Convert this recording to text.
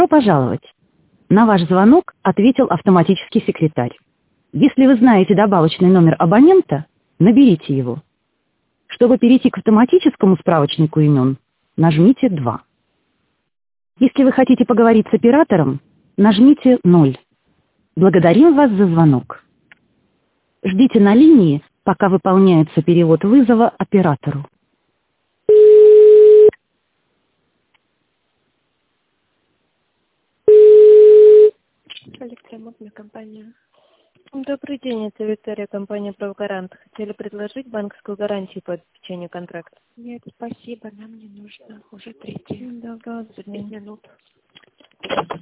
Добро пожаловать. На ваш звонок ответил автоматический секретарь. Если вы знаете добавочный номер абонента, наберите его. Чтобы перейти к автоматическому справочнику имен, нажмите 2. Если вы хотите поговорить с оператором, нажмите 0. Благодарим вас за звонок. Ждите на линии, пока выполняется перевод вызова оператору. Электромобильная компания. Добрый день, это Виктория, компания «Правгарант». Хотели предложить банковскую гарантию по обеспечению контракта. Нет, спасибо, нам не нужно. Уже третий. Доброго дня. 5 минут.